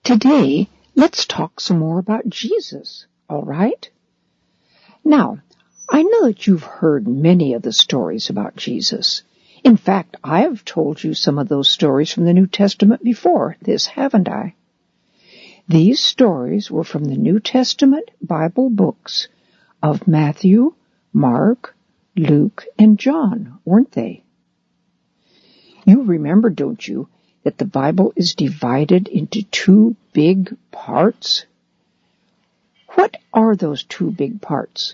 Today, let's talk some more about Jesus, all right? Now, I know that you've heard many of the stories about Jesus. In fact, I have told you some of those stories from the New Testament before this, haven't I? These stories were from the New Testament Bible books of Matthew, Mark, Luke, and John, weren't they? You remember, don't you, that the Bible is divided into two big parts? What are those two big parts?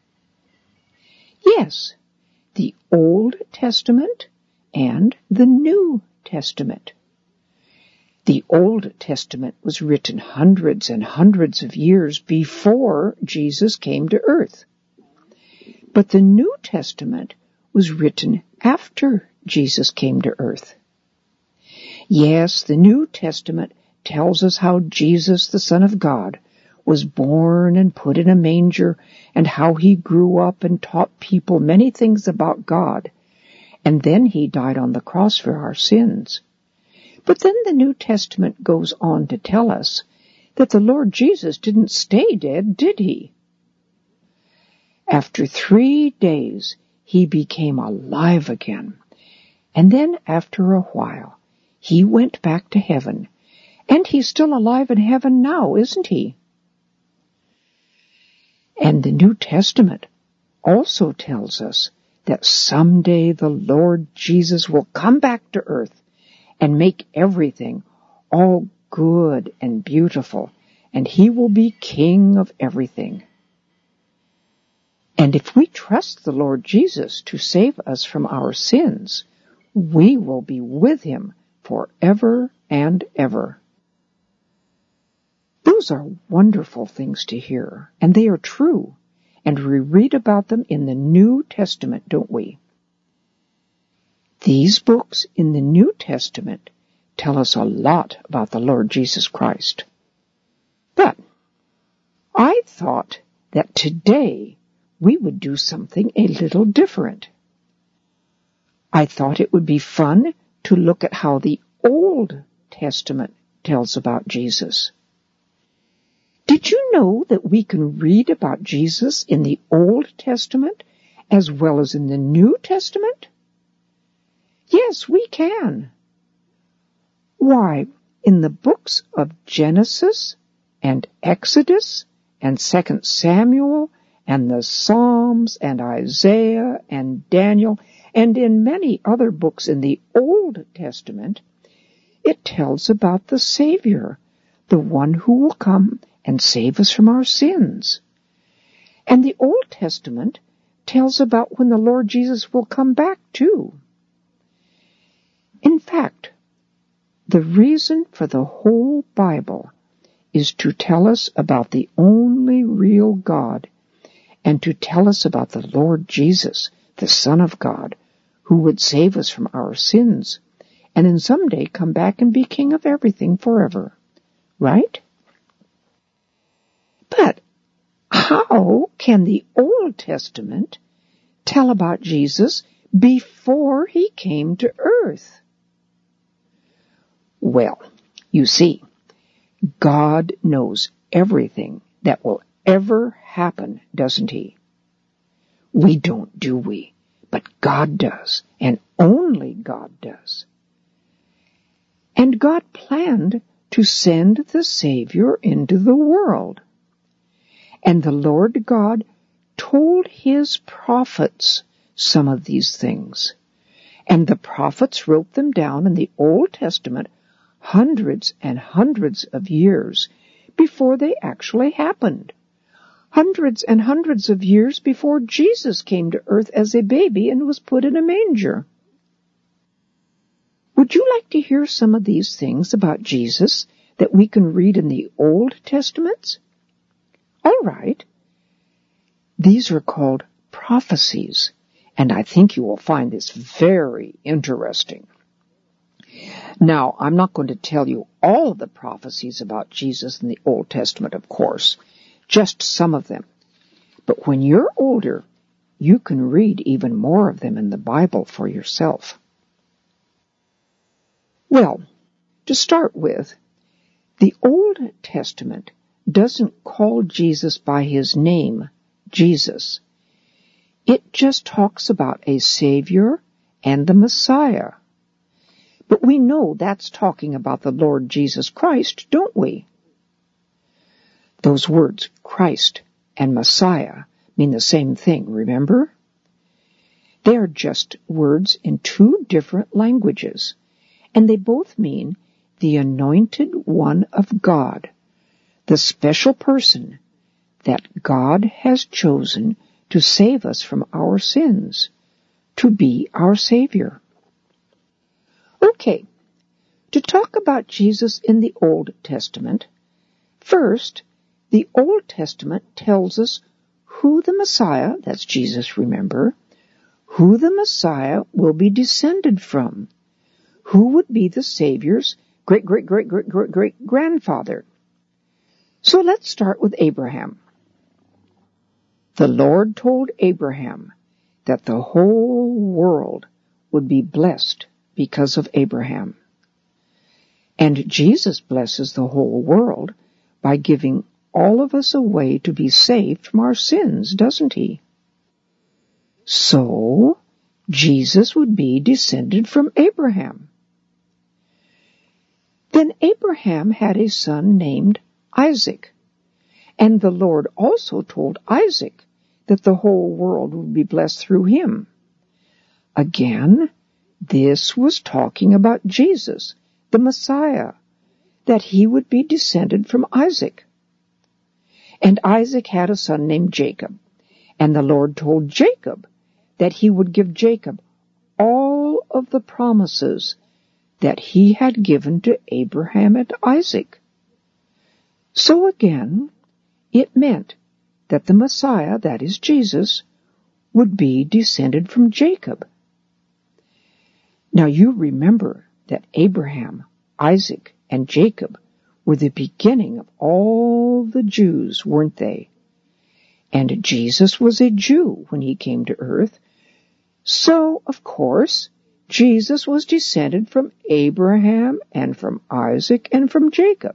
Yes, the Old Testament and the New Testament. The Old Testament was written hundreds and hundreds of years before Jesus came to earth. But the New Testament was written after Jesus came to earth. Yes, the New Testament tells us how Jesus, the Son of God, was born and put in a manger, and how he grew up and taught people many things about God, and then he died on the cross for our sins. But then the New Testament goes on to tell us that the Lord Jesus didn't stay dead, did he? After 3 days, he became alive again, and then after a while, he went back to heaven, and he's still alive in heaven now, isn't he? And the New Testament also tells us that someday the Lord Jesus will come back to earth and make everything all good and beautiful, and he will be king of everything. And if we trust the Lord Jesus to save us from our sins, we will be with him forever and ever. Those are wonderful things to hear, and they are true, and we read about them in the New Testament, don't we? These books in the New Testament tell us a lot about the Lord Jesus Christ. But I thought that today we would do something a little different. I thought it would be fun to look at how the Old Testament tells about Jesus. Did you know that we can read about Jesus in the Old Testament as well as in the New Testament? Yes, we can. Why, in the books of Genesis and Exodus and 2 Samuel and the Psalms and Isaiah and Daniel and in many other books in the Old Testament, it tells about the Savior, the one who will come and save us from our sins. And the Old Testament tells about when the Lord Jesus will come back too. In fact, the reason for the whole Bible is to tell us about the only real God and to tell us about the Lord Jesus, the Son of God, who would save us from our sins and then someday come back and be king of everything forever. Right? But how can the Old Testament tell about Jesus before he came to earth? Well, you see, God knows everything that will ever happen, doesn't he? We don't, do we? But God does, and only God does. And God planned to send the Savior into the world. And the Lord God told his prophets some of these things. And the prophets wrote them down in the Old Testament hundreds and hundreds of years before they actually happened. Hundreds and hundreds of years before Jesus came to earth as a baby and was put in a manger. Would you like to hear some of these things about Jesus that we can read in the Old Testaments? All right. These are called prophecies, and I think you will find this very interesting. Now, I'm not going to tell you all of the prophecies about Jesus in the Old Testament, of course, just some of them. But when you're older, you can read even more of them in the Bible for yourself. Well, to start with, The Old Testament doesn't call Jesus by his name, Jesus. It just talks about a Savior and the Messiah. But we know that's talking about the Lord Jesus Christ, don't we? Those words, Christ and Messiah, mean the same thing, remember? They are just words in two different languages, and they both mean the anointed one of God, the special person that God has chosen to save us from our sins, to be our Savior. Okay, to talk about Jesus in the Old Testament, first, the Old Testament tells us who the Messiah, that's Jesus, remember, who the Messiah will be descended from, who would be the Savior's great-great-great-great-great-great-grandfather. So let's start with Abraham. The Lord told Abraham that the whole world would be blessed because of Abraham. And Jesus blesses the whole world by giving all of us a way to be saved from our sins, doesn't he? So, Jesus would be descended from Abraham. Then Abraham had a son named Isaac, and the Lord also told Isaac that the whole world would be blessed through him. Again, this was talking about Jesus, the Messiah, that he would be descended from Isaac. And Isaac had a son named Jacob, and the Lord told Jacob that he would give Jacob all of the promises that he had given to Abraham and Isaac. So again, it meant that the Messiah, that is Jesus, would be descended from Jacob. Now you remember that Abraham, Isaac, and Jacob were the beginning of all the Jews, weren't they? And Jesus was a Jew when he came to earth. So, of course, Jesus was descended from Abraham and from Isaac and from Jacob.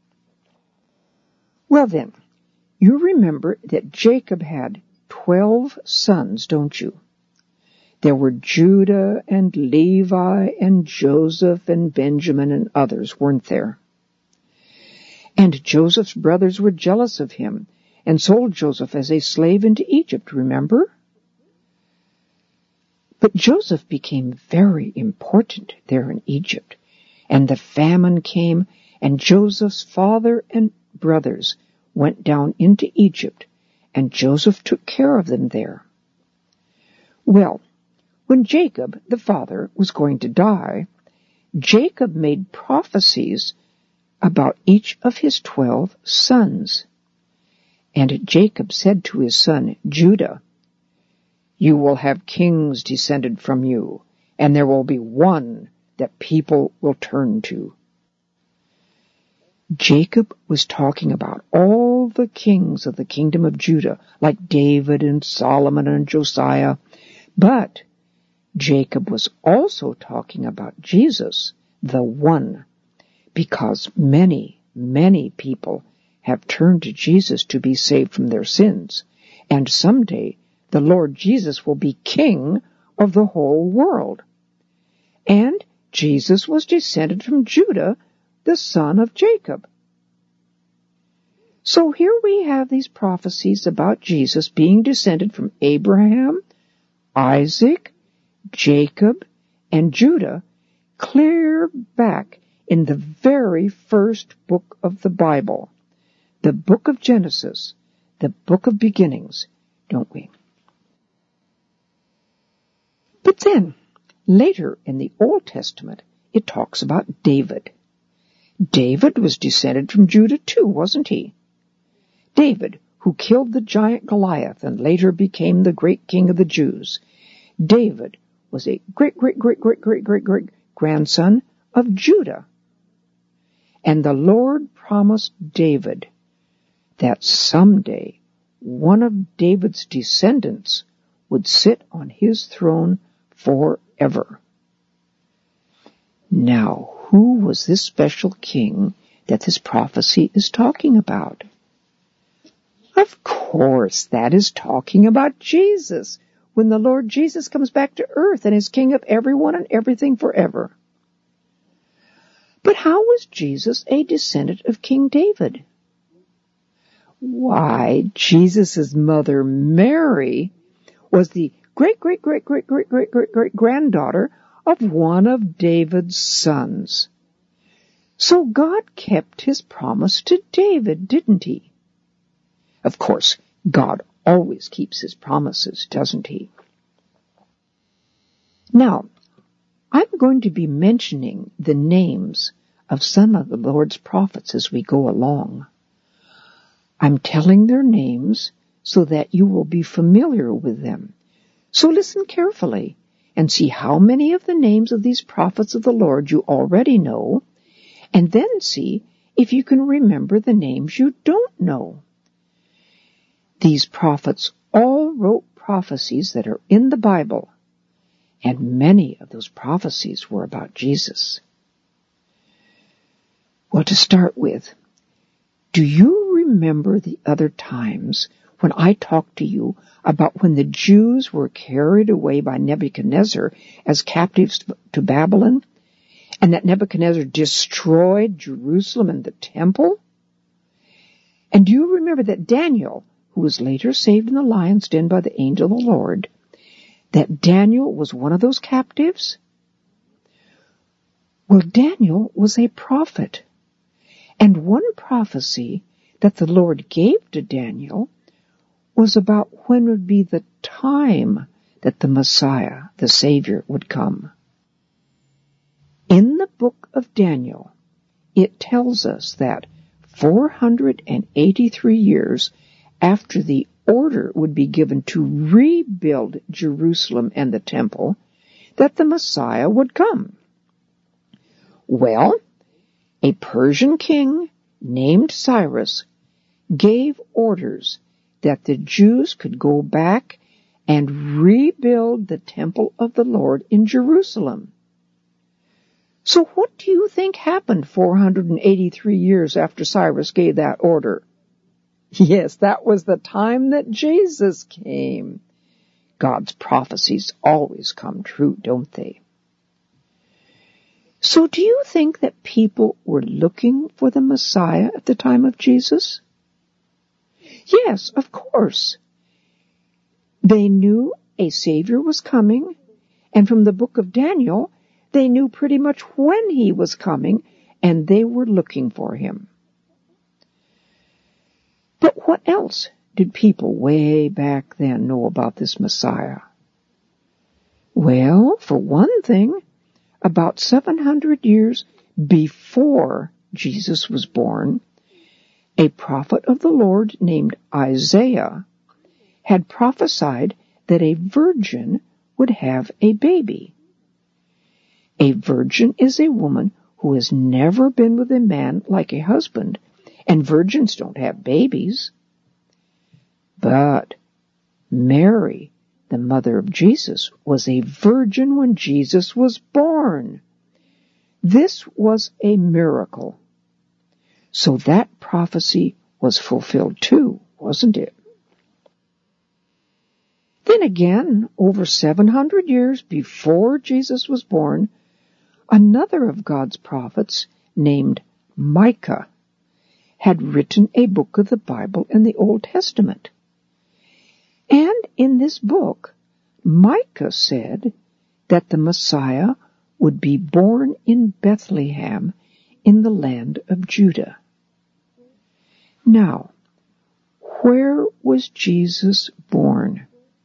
Well then, you remember that Jacob had 12 sons, don't you? There were Judah and Levi and Joseph and Benjamin and others, weren't there? And Joseph's brothers were jealous of him and sold Joseph as a slave into Egypt, remember? But Joseph became very important there in Egypt, and the famine came, and Joseph's father and brothers went down into Egypt, and Joseph took care of them there. Well, when Jacob, the father, was going to die, Jacob made prophecies about each of his 12 sons. And Jacob said to his son Judah, "You will have kings descended from you, and there will be one that people will turn to." Jacob was talking about all the kings of the kingdom of Judah, like David and Solomon and Josiah. But Jacob was also talking about Jesus, the one, because many, many people have turned to Jesus to be saved from their sins. And someday the Lord Jesus will be king of the whole world. And Jesus was descended from Judah, the son of Jacob. So here we have these prophecies about Jesus being descended from Abraham, Isaac, Jacob, and Judah, clear back in the very first book of the Bible, the book of Genesis, the book of beginnings, don't we? But then, later in the Old Testament, it talks about David. David was descended from Judah too, wasn't he? David, who killed the giant Goliath and later became the great king of the Jews. David was a great-great-great-great-great-great-grandson of Judah. And the Lord promised David that someday one of David's descendants would sit on his throne forever. Now, who was this special king that this prophecy is talking about? Of course, that is talking about Jesus, when the Lord Jesus comes back to earth and is king of everyone and everything forever. But how was Jesus a descendant of King David? Why, Jesus' mother Mary was the great-great-great-great-great-great-great-granddaughter of one of David's sons. So God kept his promise to David, didn't he? Of course, God always keeps his promises, doesn't he? Now, I'm going to be mentioning the names of some of the Lord's prophets as we go along. I'm telling their names so that you will be familiar with them. So listen carefully and see how many of the names of these prophets of the Lord you already know, and then see if you can remember the names you don't know. These prophets all wrote prophecies that are in the Bible, and many of those prophecies were about Jesus. Well, to start with, do you remember the other times when I talked to you about when the Jews were carried away by Nebuchadnezzar as captives to Babylon, and that Nebuchadnezzar destroyed Jerusalem and the temple? And do you remember that Daniel, who was later saved in the lion's den by the angel of the Lord, that Daniel was one of those captives? Well, Daniel was a prophet. And one prophecy that the Lord gave to Daniel was about when would be the time that the Messiah, the Savior, would come. In the book of Daniel, it tells us that 483 years after the order would be given to rebuild Jerusalem and the temple, that the Messiah would come. Well, a Persian king named Cyrus gave orders that the Jews could go back and rebuild the temple of the Lord in Jerusalem. So what do you think happened 483 years after Cyrus gave that order? Yes, that was the time that Jesus came. God's prophecies always come true, don't they? So do you think that people were looking for the Messiah at the time of Jesus? Yes, of course. They knew a Savior was coming, and from the book of Daniel, they knew pretty much when he was coming, and they were looking for him. But what else did people way back then know about this Messiah? Well, for one thing, about 700 years before Jesus was born, a prophet of the Lord named Isaiah had prophesied that a virgin would have a baby. A virgin is a woman who has never been with a man like a husband, and virgins don't have babies. But Mary, the mother of Jesus, was a virgin when Jesus was born. This was a miracle. So that prophecy was fulfilled too, wasn't it? Then again, over 700 years before Jesus was born, another of God's prophets, named Micah, had written a book of the Bible in the Old Testament. And in this book, Micah said that the Messiah would be born in Bethlehem in the land of Judah. Now, where was Jesus born?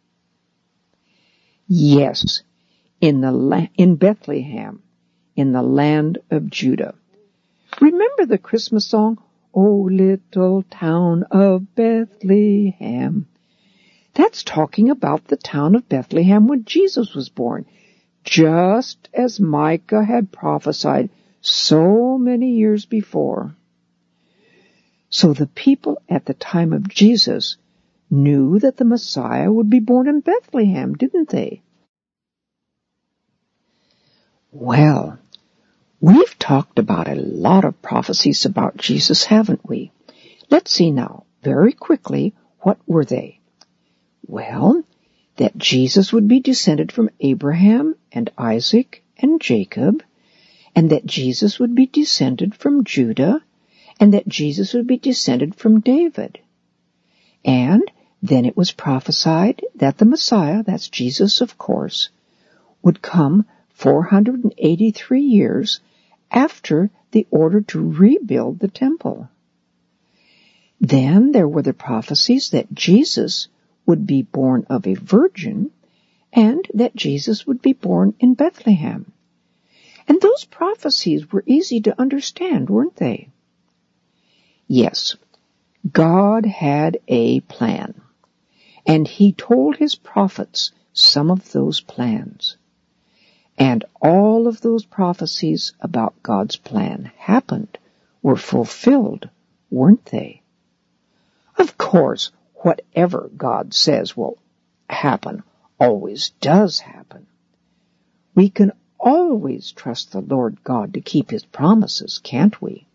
Yes, in Bethlehem, in the land of Judah. Remember the Christmas song, "O little town of Bethlehem"? That's talking about the town of Bethlehem when Jesus was born, just as Micah had prophesied so many years before. So the people at the time of Jesus knew that the Messiah would be born in Bethlehem, didn't they? Well, We've talked about a lot of prophecies about Jesus, haven't we? Let's see now, very quickly, what were they? Well, that Jesus would be descended from Abraham and Isaac and Jacob, and that Jesus would be descended from Judah, and that Jesus would be descended from David. And then it was prophesied that the Messiah, that's Jesus of course, would come 483 years after the order to rebuild the temple. Then there were the prophecies that Jesus would be born of a virgin and that Jesus would be born in Bethlehem. And those prophecies were easy to understand, weren't they? Yes, God had a plan, and He told His prophets some of those plans. And all of those prophecies about God's plan happened, were fulfilled, weren't they? Of course, whatever God says will happen always does happen. We can always trust the Lord God to keep His promises, can't we?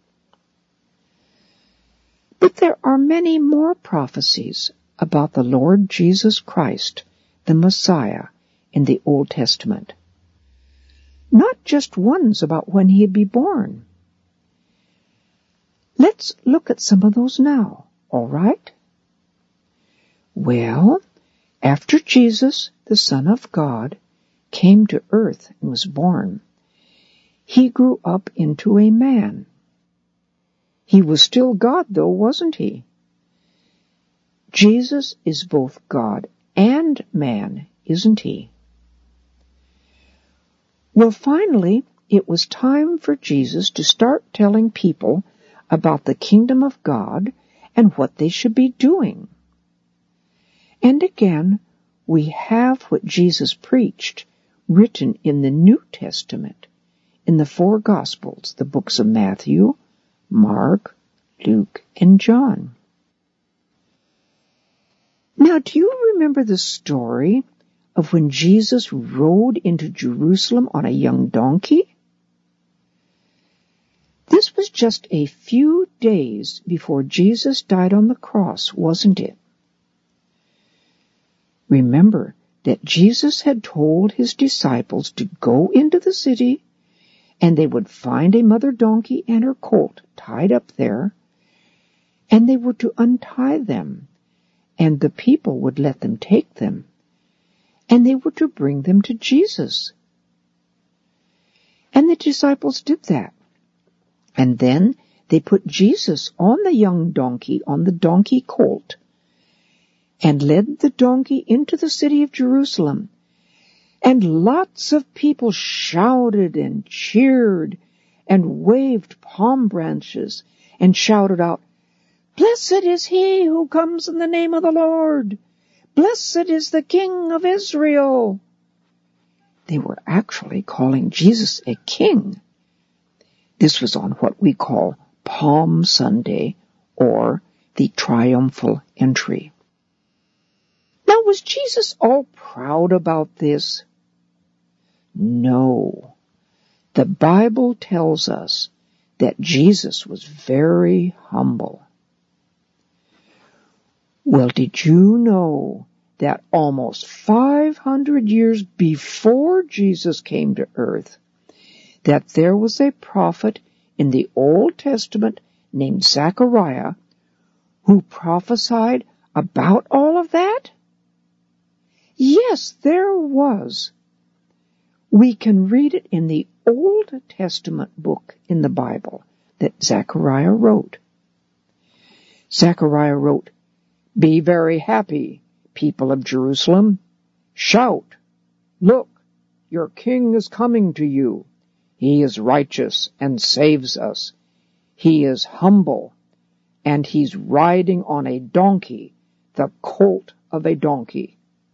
But there are many more prophecies about the Lord Jesus Christ, the Messiah, in the Old Testament. Not just ones about when He'd be born. Let's look at some of those now, all right? Well, after Jesus, the Son of God, came to earth and was born, He grew up into a man. He was still God, though, wasn't He? Jesus is both God and man, isn't He? Well, finally, it was time for Jesus to start telling people about the kingdom of God and what they should be doing. And again, we have what Jesus preached written in the New Testament, in the 4 Gospels, the books of Matthew, Mark, Luke, and John. Now, do you remember the story of when Jesus rode into Jerusalem on a young donkey? This was just a few days before Jesus died on the cross, wasn't it? Remember that Jesus had told His disciples to go into the city, and they would find a mother donkey and her colt tied up there, and they were to untie them, and the people would let them take them, and they were to bring them to Jesus. And the disciples did that. And then they put Jesus on the young donkey, on the donkey colt, and led the donkey into the city of Jerusalem. And lots of people shouted and cheered and waved palm branches and shouted out, "Blessed is He who comes in the name of the Lord! Blessed is the King of Israel!" They were actually calling Jesus a king. This was on what we call Palm Sunday, or the triumphal entry. Now, was Jesus all proud about this? No. The Bible tells us that Jesus was very humble. Well, did you know that almost 500 years before Jesus came to earth, that there was a prophet in the Old Testament named Zechariah who prophesied about all of that? Yes, there was. We can read it in the Old Testament book in the Bible that Zechariah wrote. Zechariah wrote, "Be very happy, people of Jerusalem. Shout, look, your king is coming to you. He is righteous and saves us. He is humble, and he's riding on a donkey, the colt of a donkey."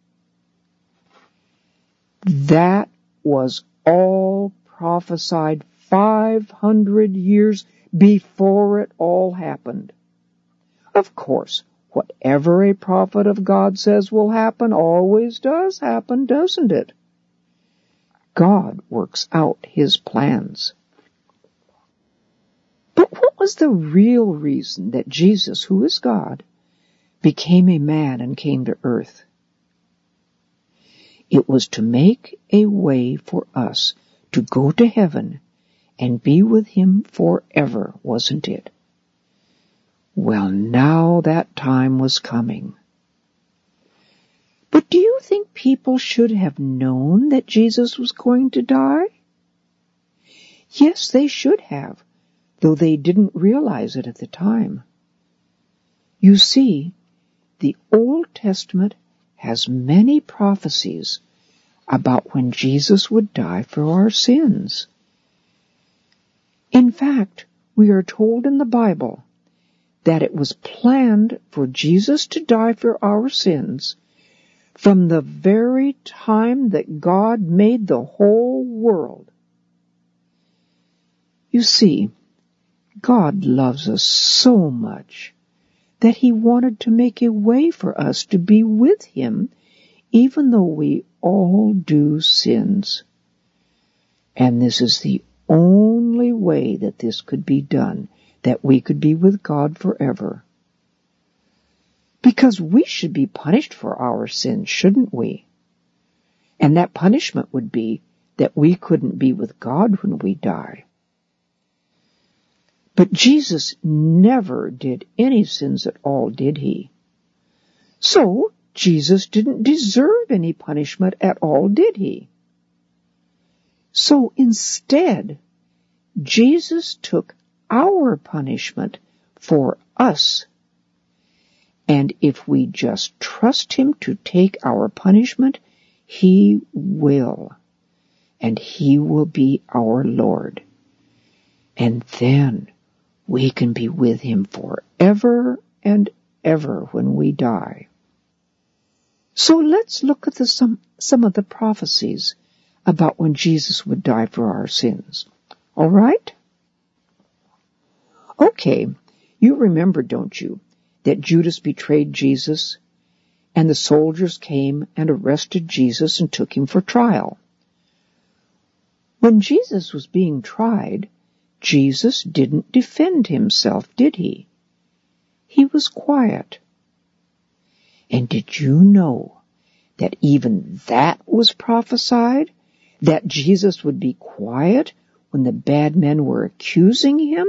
That was all prophesied 500 years before it all happened. Of course, whatever a prophet of God says will happen always does happen, doesn't it? God works out His plans. But what was the real reason that Jesus, who is God, became a man and came to earth? It was to make a way for us to go to heaven and be with Him forever, wasn't it? Well, now that time was coming. But do you think people should have known that Jesus was going to die? Yes, they should have, though they didn't realize it at the time. You see, the Old Testament has many prophecies about when Jesus would die for our sins. In fact, we are told in the Bible that it was planned for Jesus to die for our sins from the very time that God made the whole world. You see, God loves us so much that He wanted to make a way for us to be with Him, even though we all do sins. And this is the only way that this could be done, that we could be with God forever. Because we should be punished for our sins, shouldn't we? And that punishment would be that we couldn't be with God when we die. But Jesus never did any sins at all, did He? So, Jesus didn't deserve any punishment at all, did He? So instead, Jesus took our punishment for us. And if we just trust Him to take our punishment, He will. And He will be our Lord. And then we can be with Him forever and ever when we die. So let's look at some of the prophecies about when Jesus would die for our sins. All right? Okay, you remember, don't you, that Judas betrayed Jesus, and the soldiers came and arrested Jesus and took Him for trial. When Jesus was being tried, Jesus didn't defend Himself, did He? He was quiet. And did you know that even that was prophesied? That Jesus would be quiet when the bad men were accusing Him?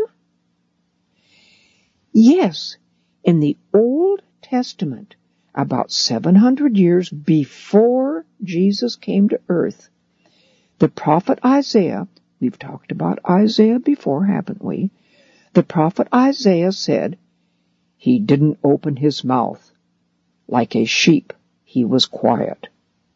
Yes, in the Old Testament, about 700 years before Jesus came to earth, the prophet Isaiah, we've talked about Isaiah before, haven't we? The prophet Isaiah said, "He didn't open His mouth. Like a sheep, He was quiet."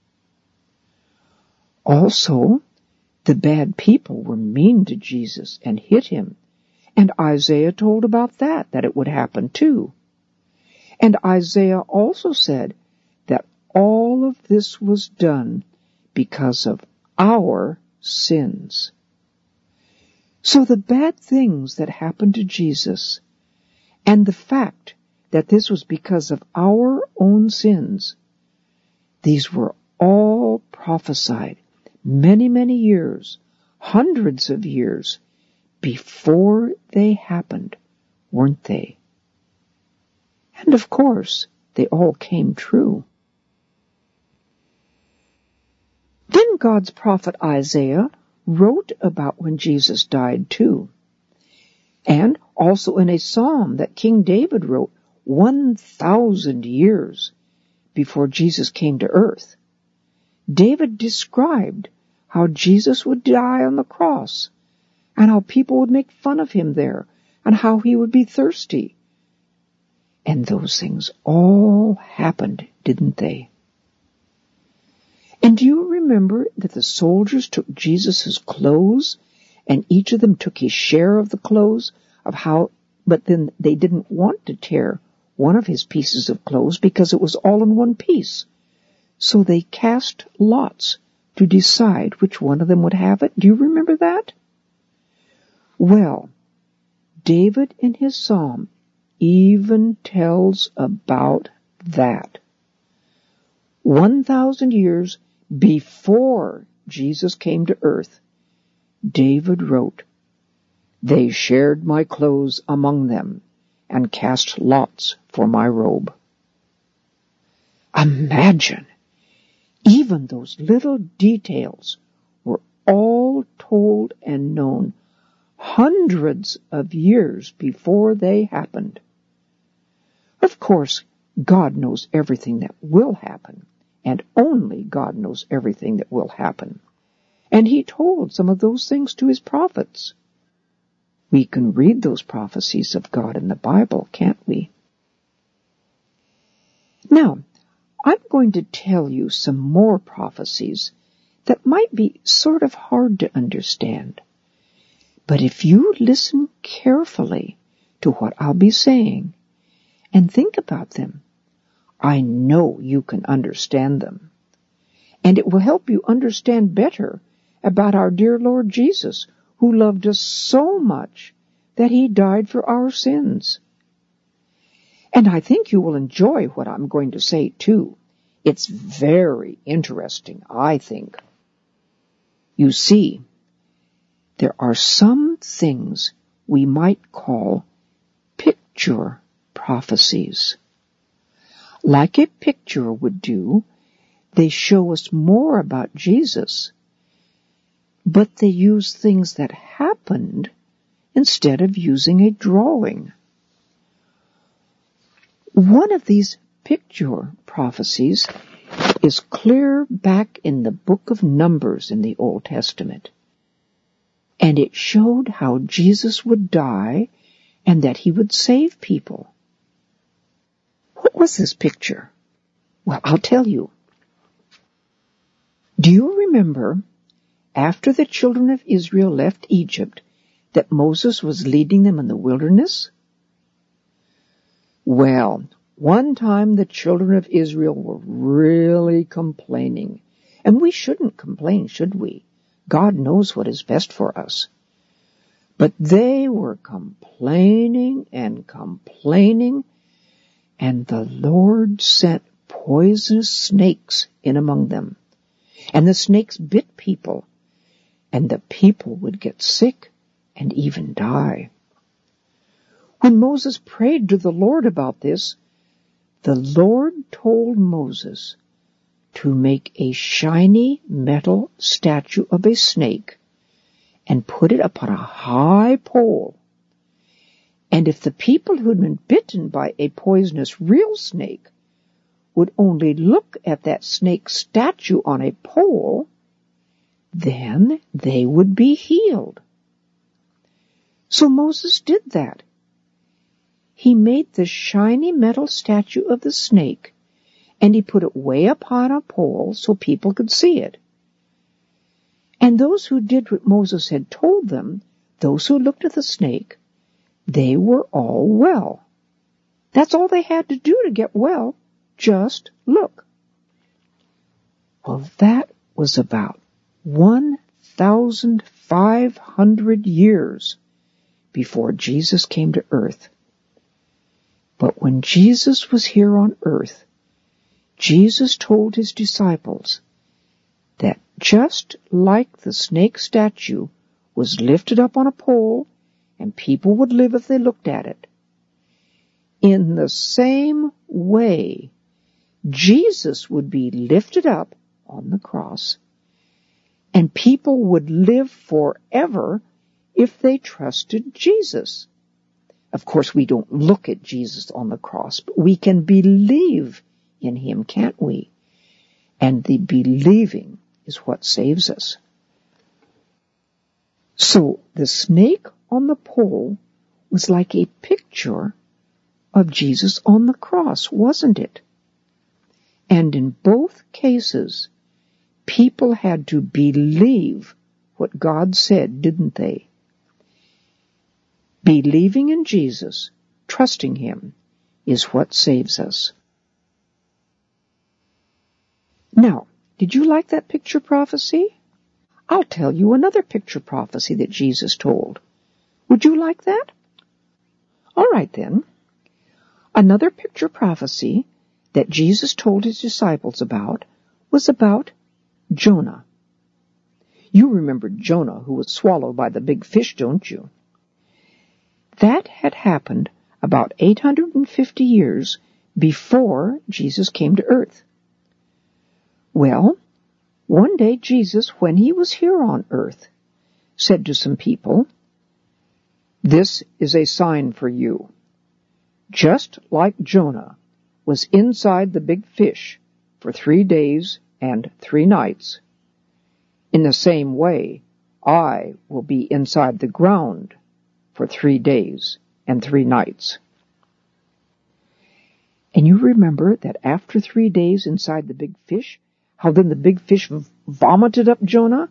Also, the bad people were mean to Jesus and hit Him. And Isaiah told about that it would happen too. And Isaiah also said that all of this was done because of our sins. So the bad things that happened to Jesus, and the fact that this was because of our own sins, these were all prophesied many, many years, hundreds of years, before they happened, weren't they? And of course, they all came true. Then God's prophet Isaiah wrote about when Jesus died too. And also in a psalm that King David wrote 1,000 years before Jesus came to earth, David described how Jesus would die on the cross, and how people would make fun of Him there, and how He would be thirsty. And those things all happened, didn't they? And do you remember that the soldiers took Jesus' clothes, and each of them took his share of the clothes, but then they didn't want to tear one of His pieces of clothes because it was all in one piece. So they cast lots to decide which one of them would have it. Do you remember that? Well, David in his psalm even tells about that. 1,000 years before Jesus came to earth, David wrote, They shared my clothes among them and cast lots for my robe. Imagine, even those little details were all told and known hundreds of years before they happened. Of course, God knows everything that will happen, and only God knows everything that will happen. And He told some of those things to His prophets. We can read those prophecies of God in the Bible, can't we? Now, I'm going to tell you some more prophecies that might be sort of hard to understand. But if you listen carefully to what I'll be saying and think about them, I know you can understand them. And it will help you understand better about our dear Lord Jesus, who loved us so much that He died for our sins. And I think you will enjoy what I'm going to say, too. It's very interesting, I think. You see, there are some things we might call picture prophecies. Like a picture would do, they show us more about Jesus, but they use things that happened instead of using a drawing. One of these picture prophecies is clear back in the book of Numbers in the Old Testament. And it showed how Jesus would die and that He would save people. What was this picture? Well, I'll tell you. Do you remember, after the children of Israel left Egypt, that Moses was leading them in the wilderness? Well, one time the children of Israel were really complaining. And we shouldn't complain, should we? God knows what is best for us. But they were complaining and complaining, and the Lord sent poisonous snakes in among them. And the snakes bit people, and the people would get sick and even die. When Moses prayed to the Lord about this, the Lord told Moses to make a shiny metal statue of a snake and put it upon a high pole. And if the people who had been bitten by a poisonous real snake would only look at that snake statue on a pole, then they would be healed. So Moses did that. He made the shiny metal statue of the snake, and he put it way up on a pole so people could see it. And those who did what Moses had told them, those who looked at the snake, they were all well. That's all they had to do to get well, just look. Well, that was about 1,500 years before Jesus came to earth. But when Jesus was here on earth, Jesus told His disciples that just like the snake statue was lifted up on a pole and people would live if they looked at it, in the same way, Jesus would be lifted up on the cross and people would live forever if they trusted Jesus. Of course, we don't look at Jesus on the cross, but we can believe in Him, can't we? And the believing is what saves us. So the snake on the pole was like a picture of Jesus on the cross, wasn't it? And in both cases, people had to believe what God said, didn't they? Believing in Jesus, trusting Him, is what saves us. Now, did you like that picture prophecy? I'll tell you another picture prophecy that Jesus told. Would you like that? All right then. Another picture prophecy that Jesus told His disciples about was about Jonah. You remember Jonah, who was swallowed by the big fish, don't you? that had happened about 850 years before Jesus came to earth. Well, one day Jesus, when he was here on earth, said to some people, "This is a sign for you. Just like Jonah was inside the big fish for 3 days and 3 nights, in the same way I will be inside the ground for 3 days and 3 nights." And you remember that after 3 days inside the big fish, how then the big fish vomited up Jonah?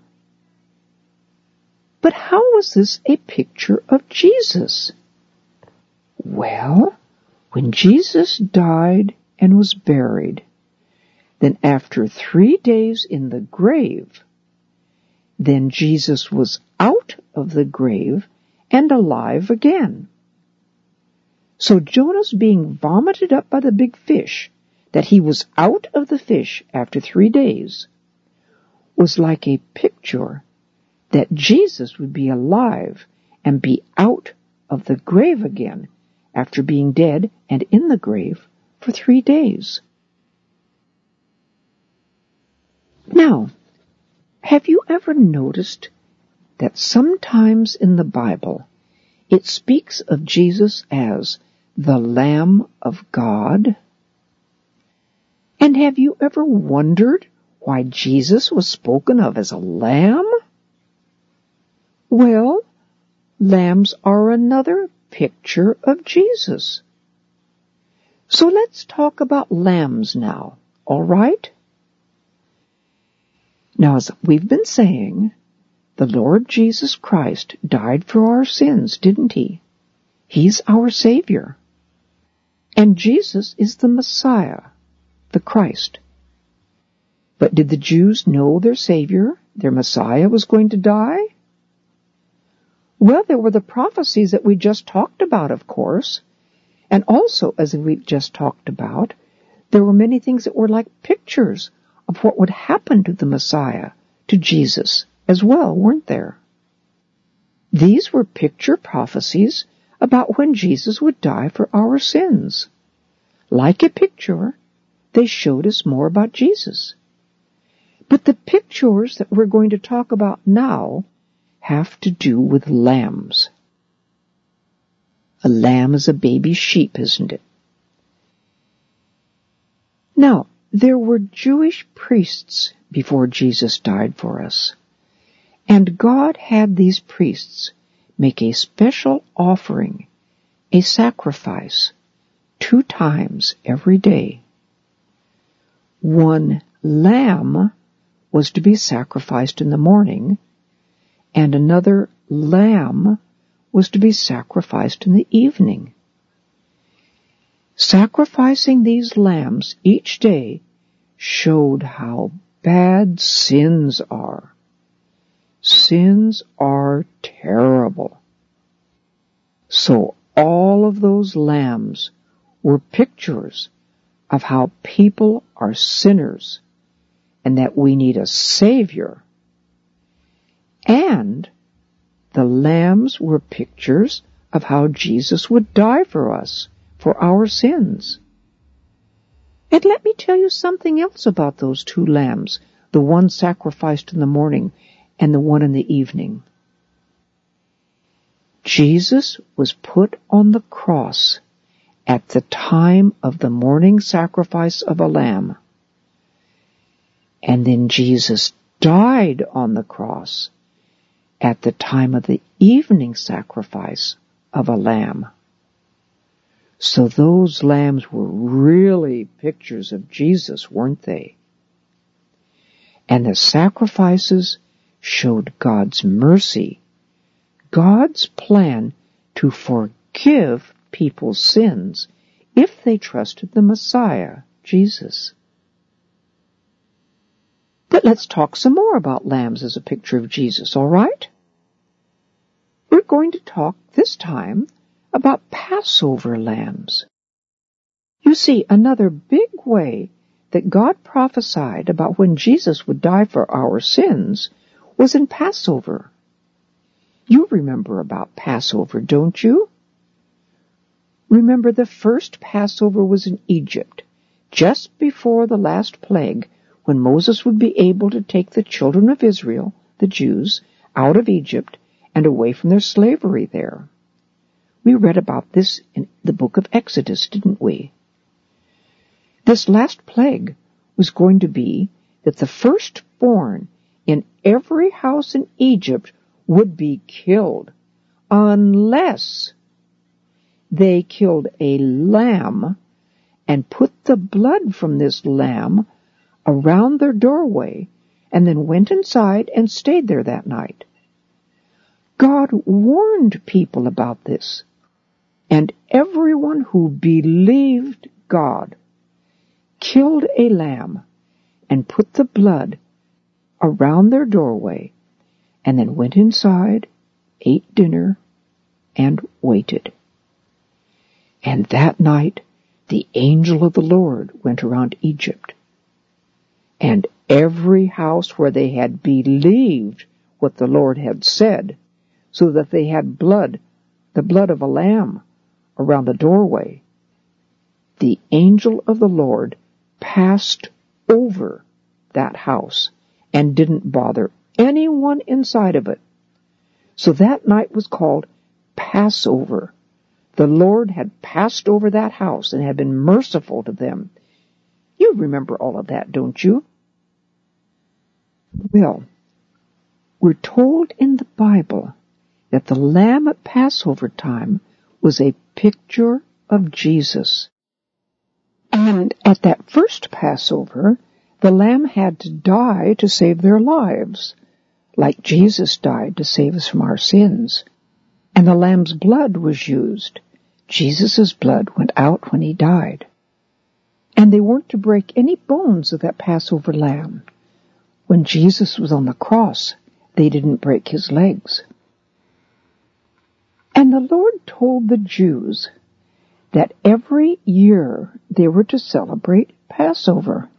But how was this a picture of Jesus? Well, when Jesus died and was buried, then after 3 days in the grave, then Jesus was out of the grave and alive again. So Jonah's being vomited up by the big fish, that he was out of the fish after 3 days, was like a picture that Jesus would be alive and be out of the grave again after being dead and in the grave for 3 days. Now, have you ever noticed that sometimes in the Bible it speaks of Jesus as the Lamb of God? And have you ever wondered why Jesus was spoken of as a lamb? Well, lambs are another picture of Jesus. So let's talk about lambs now, all right? Now, as we've been saying, the Lord Jesus Christ died for our sins, didn't he? He's our Savior. And Jesus is the Messiah, the Christ. But did the Jews know their Savior, their Messiah, was going to die? Well, there were the prophecies that we just talked about, of course. And also, as we've just talked about, there were many things that were like pictures of what would happen to the Messiah, to Jesus as well, weren't there? These were picture prophecies about when Jesus would die for our sins. Like a picture, they showed us more about Jesus. But the pictures that we're going to talk about now have to do with lambs. A lamb is a baby sheep, isn't it? Now, there were Jewish priests before Jesus died for us. And God had these priests make a special offering, a sacrifice, 2 times every day. One lamb was to be sacrificed in the morning, and another lamb was to be sacrificed in the evening. Sacrificing these lambs each day showed how bad sins are. Sins are terrible. So all of those lambs were pictures of how people are sinners and that we need a Savior. And the lambs were pictures of how Jesus would die for us, for our sins. And let me tell you something else about those 2 lambs, the one sacrificed in the morning and the one in the evening. Jesus was put on the cross at the time of the morning sacrifice of a lamb. And then Jesus died on the cross at the time of the evening sacrifice of a lamb. So those lambs were really pictures of Jesus, weren't they? And the sacrifices showed God's mercy, God's plan to forgive people's sins if they trusted the Messiah, Jesus. But let's talk some more about lambs as a picture of Jesus, all right? We're going to talk this time about Passover lambs. You see, another big way that God prophesied about when Jesus would die for our sins was in Passover. You remember about Passover, don't you? Remember, the first Passover was in Egypt, just before the last plague, when Moses would be able to take the children of Israel, the Jews, out of Egypt and away from their slavery there. We read about this in the book of Exodus, didn't we? This last plague was going to be that the firstborn in every house in Egypt would be killed unless they killed a lamb and put the blood from this lamb around their doorway and then went inside and stayed there that night. God warned people about this, and everyone who believed God killed a lamb and put the blood around their doorway and then went inside, ate dinner, and waited. And that night, the angel of the Lord went around Egypt. And every house where they had believed what the Lord had said, so that they had blood, the blood of a lamb, around the doorway, the angel of the Lord passed over that house and didn't bother anyone inside of it. So that night was called Passover. The Lord had passed over that house and had been merciful to them. You remember all of that, don't you? Well, we're told in the Bible that the lamb at Passover time was a picture of Jesus. And at that first Passover, the lamb had to die to save their lives, like Jesus died to save us from our sins. And the lamb's blood was used. Jesus' blood went out when he died. And they weren't to break any bones of that Passover lamb. When Jesus was on the cross, they didn't break his legs. And the Lord told the Jews that every year they were to celebrate Passover.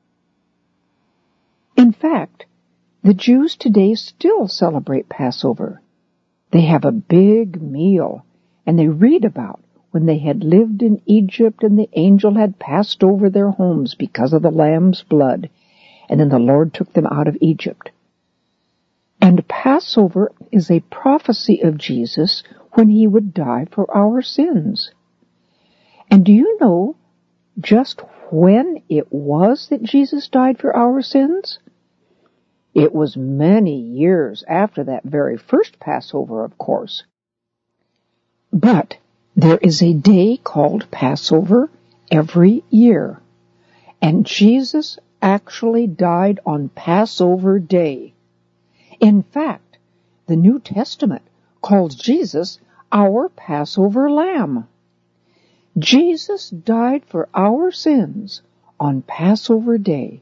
In fact, the Jews today still celebrate Passover. They have a big meal, and they read about when they had lived in Egypt and the angel had passed over their homes because of the lamb's blood, and then the Lord took them out of Egypt. And Passover is a prophecy of Jesus when he would die for our sins. And do you know just when it was that Jesus died for our sins? It was many years after that very first Passover, of course. But there is a day called Passover every year, and Jesus actually died on Passover Day. In fact, the New Testament calls Jesus our Passover Lamb. Jesus died for our sins on Passover Day.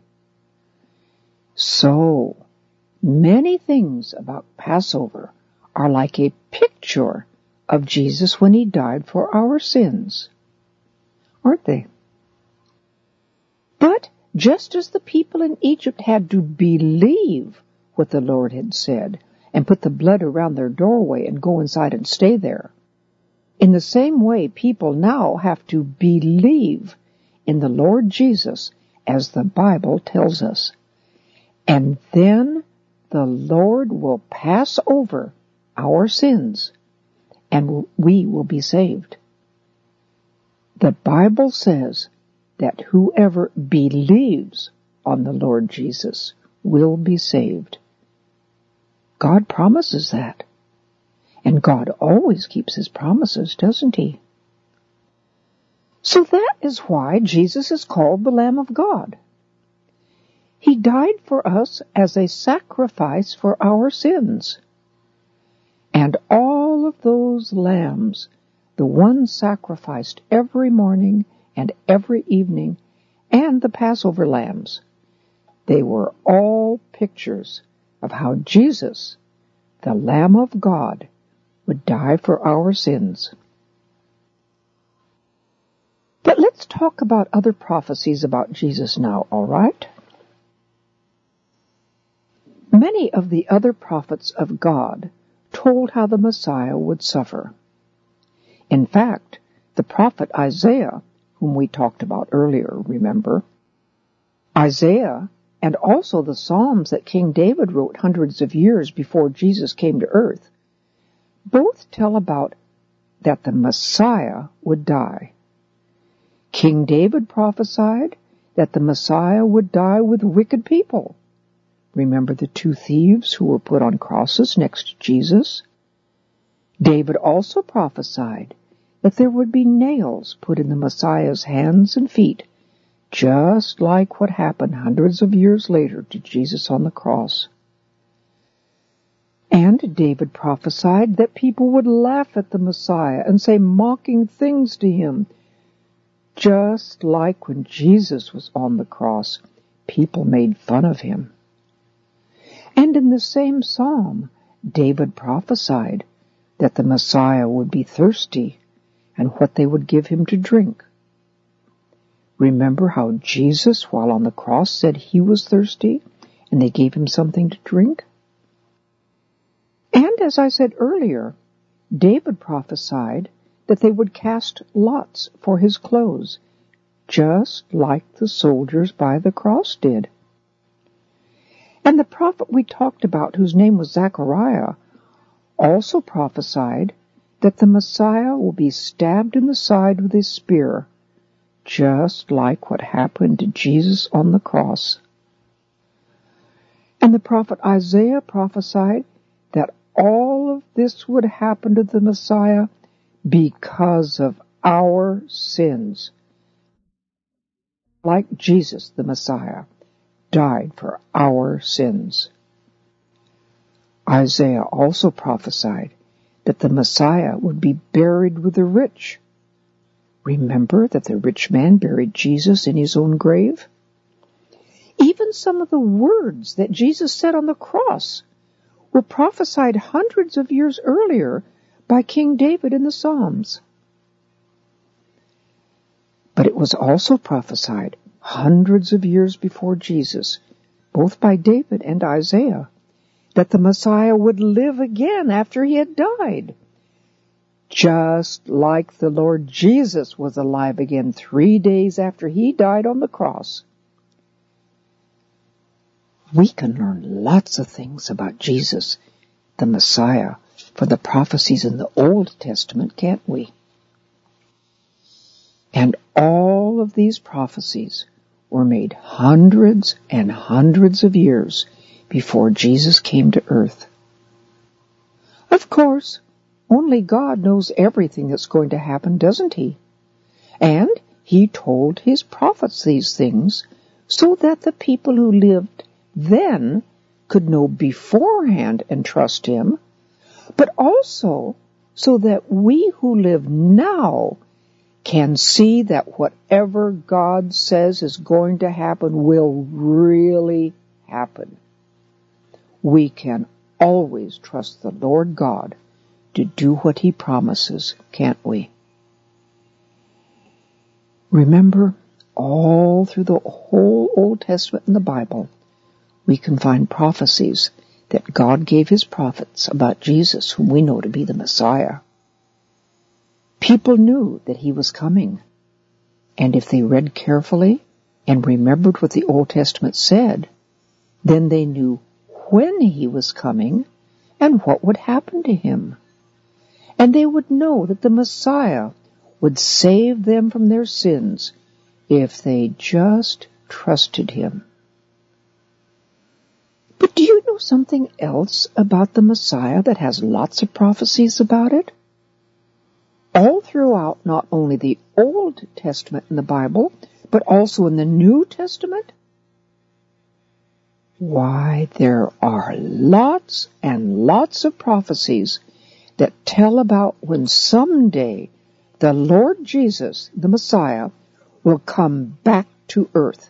So, many things about Passover are like a picture of Jesus when he died for our sins, aren't they? But just as the people in Egypt had to believe what the Lord had said and put the blood around their doorway and go inside and stay there, in the same way people now have to believe in the Lord Jesus as the Bible tells us. And then the Lord will pass over our sins and we will be saved. The Bible says that whoever believes on the Lord Jesus will be saved. God promises that. And God always keeps his promises, doesn't he? So that is why Jesus is called the Lamb of God. He died for us as a sacrifice for our sins. And all of those lambs, the ones sacrificed every morning and every evening, and the Passover lambs, they were all pictures of how Jesus, the Lamb of God, would die for our sins. But let's talk about other prophecies about Jesus now, all right? Many of the other prophets of God told how the Messiah would suffer. In fact, the prophet Isaiah, whom we talked about earlier, remember? Isaiah and also the Psalms that King David wrote hundreds of years before Jesus came to earth, both tell about that the Messiah would die. King David prophesied that the Messiah would die with wicked people. Remember the two thieves who were put on crosses next to Jesus? David also prophesied that there would be nails put in the Messiah's hands and feet, just like what happened hundreds of years later to Jesus on the cross. And David prophesied that people would laugh at the Messiah and say mocking things to him, just like when Jesus was on the cross, people made fun of him. And in the same psalm, David prophesied that the Messiah would be thirsty and what they would give him to drink. Remember how Jesus, while on the cross, said he was thirsty and they gave him something to drink? And as I said earlier, David prophesied that they would cast lots for his clothes, just like the soldiers by the cross did. And the prophet we talked about, whose name was Zechariah, also prophesied that the Messiah will be stabbed in the side with his spear, just like what happened to Jesus on the cross. And the prophet Isaiah prophesied that all of this would happen to the Messiah because of our sins. Like Jesus, the Messiah, died for our sins. Isaiah also prophesied that the Messiah would be buried with the rich. Remember that the rich man buried Jesus in his own grave? Even some of the words that Jesus said on the cross were prophesied hundreds of years earlier by King David in the Psalms. But it was also prophesied hundreds of years before Jesus, both by David and Isaiah, that the Messiah would live again after he had died, just like the Lord Jesus was alive again 3 days after he died on the cross. We can learn lots of things about Jesus, the Messiah, from the prophecies in the Old Testament, can't we? And all of these prophecies were made hundreds and hundreds of years before Jesus came to earth. Of course, only God knows everything that's going to happen, doesn't he? And he told his prophets these things so that the people who lived then could know beforehand and trust him, but also so that we who live now can see that whatever God says is going to happen will really happen. We can always trust the Lord God to do what he promises, can't we? Remember, all through the whole Old Testament and the Bible, we can find prophecies that God gave his prophets about Jesus, whom we know to be the Messiah. People knew that he was coming, and if they read carefully and remembered what the Old Testament said, then they knew when he was coming and what would happen to him. And they would know that the Messiah would save them from their sins if they just trusted him. But do you know something else about the Messiah that has lots of prophecies about it? All throughout not only the Old Testament in the Bible, but also in the New Testament? Why, there are lots and lots of prophecies that tell about when someday the Lord Jesus, the Messiah, will come back to earth.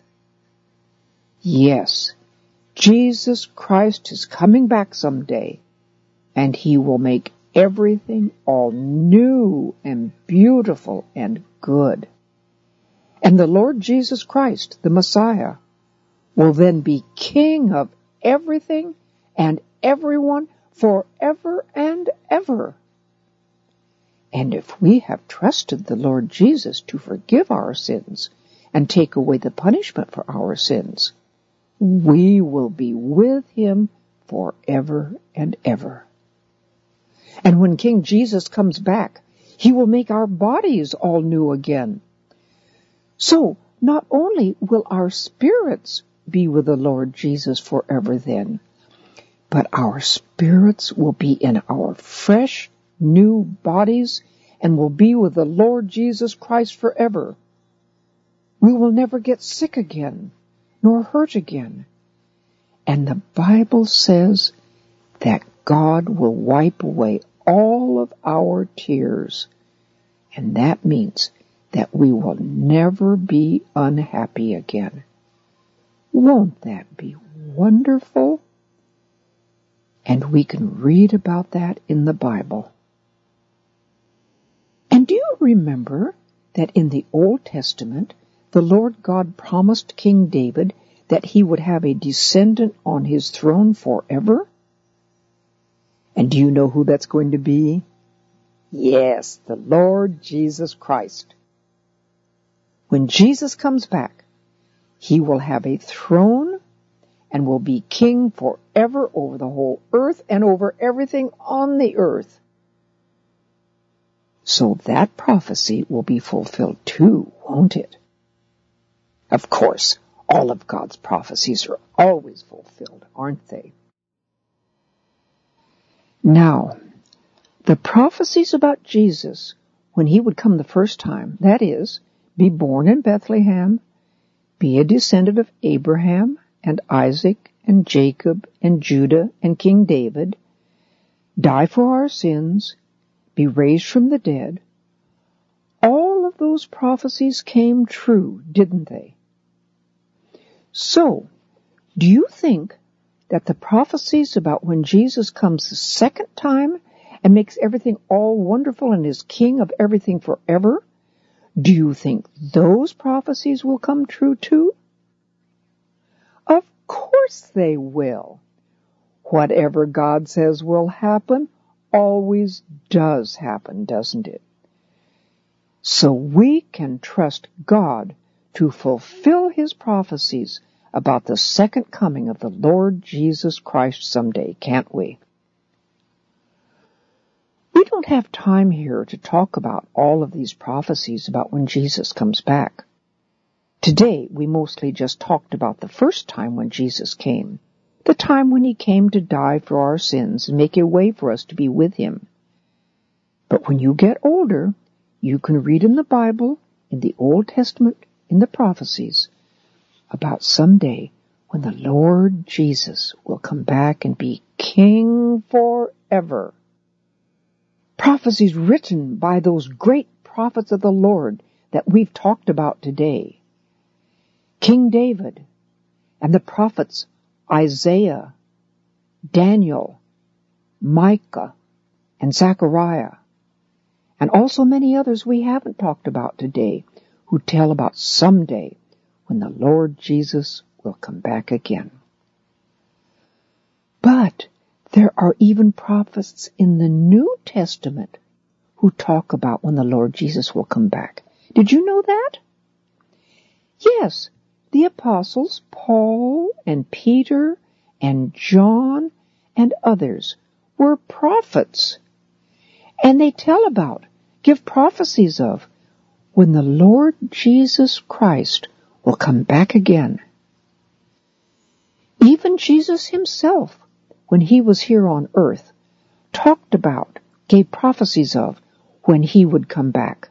Yes, Jesus Christ is coming back someday, and he will make everything all new and beautiful and good. And the Lord Jesus Christ, the Messiah, will then be king of everything and everyone forever and ever. And if we have trusted the Lord Jesus to forgive our sins and take away the punishment for our sins, we will be with him forever and ever. And when King Jesus comes back, he will make our bodies all new again. So, not only will our spirits be with the Lord Jesus forever then, but our spirits will be in our fresh, new bodies and will be with the Lord Jesus Christ forever. We will never get sick again, nor hurt again. And the Bible says that God will wipe away all of our tears. And that means that we will never be unhappy again. Won't that be wonderful? And we can read about that in the Bible. And do you remember that in the Old Testament, the Lord God promised King David that he would have a descendant on his throne forever? And do you know who that's going to be? Yes, the Lord Jesus Christ. When Jesus comes back, he will have a throne and will be king forever over the whole earth and over everything on the earth. So that prophecy will be fulfilled too, won't it? Of course, all of God's prophecies are always fulfilled, aren't they? Now, the prophecies about Jesus, when he would come the first time, that is, be born in Bethlehem, be a descendant of Abraham and Isaac and Jacob and Judah and King David, die for our sins, be raised from the dead, all of those prophecies came true, didn't they? So, do you think that the prophecies about when Jesus comes the second time and makes everything all wonderful and is king of everything forever, do you think those prophecies will come true too? Of course they will. Whatever God says will happen always does happen, doesn't it? So we can trust God to fulfill his prophecies about the second coming of the Lord Jesus Christ someday, can't we? We don't have time here to talk about all of these prophecies about when Jesus comes back. Today, we mostly just talked about the first time when Jesus came, the time when he came to die for our sins and make a way for us to be with him. But when you get older, you can read in the Bible, in the Old Testament, in the prophecies, about someday when the Lord Jesus will come back and be king forever. Prophecies written by those great prophets of the Lord that we've talked about today. King David and the prophets Isaiah, Daniel, Micah, and Zechariah, and also many others we haven't talked about today who tell about someday when the Lord Jesus will come back again. But there are even prophets in the New Testament who talk about when the Lord Jesus will come back. Did you know that? Yes, the apostles Paul and Peter and John and others were prophets. And they tell about, give prophecies of, when the Lord Jesus Christ will come back again. Even Jesus himself, when he was here on earth, talked about, gave prophecies of, when he would come back.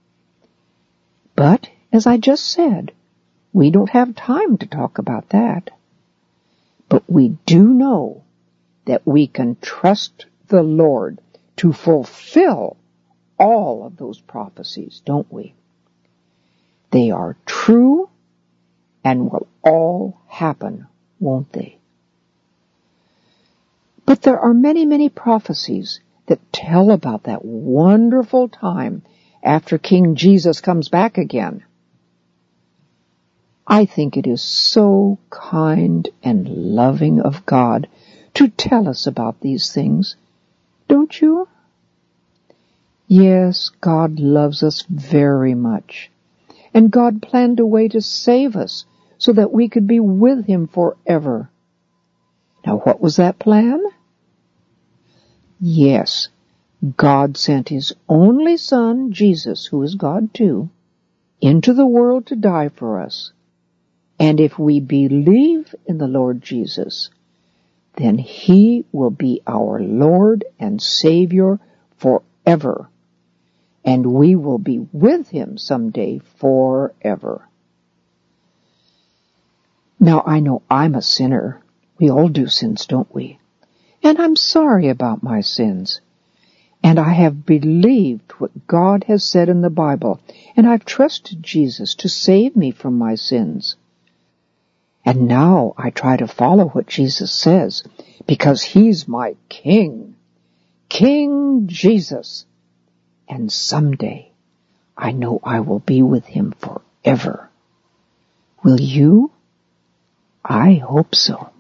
But, as I just said, we don't have time to talk about that. But we do know that we can trust the Lord to fulfill all of those prophecies, don't we? They are true and will all happen, won't they? But there are many, many prophecies that tell about that wonderful time after King Jesus comes back again. I think it is so kind and loving of God to tell us about these things, don't you? Yes, God loves us very much. And God planned a way to save us so that we could be with Him forever. Now, what was that plan? Yes, God sent His only Son, Jesus, who is God too, into the world to die for us. And if we believe in the Lord Jesus, then He will be our Lord and Savior forever. And we will be with Him someday forever. Now, I know I'm a sinner. We all do sins, don't we? And I'm sorry about my sins. And I have believed what God has said in the Bible, and I've trusted Jesus to save me from my sins. And now I try to follow what Jesus says, because He's my King, King Jesus. And someday I know I will be with Him forever. Will you? I hope so.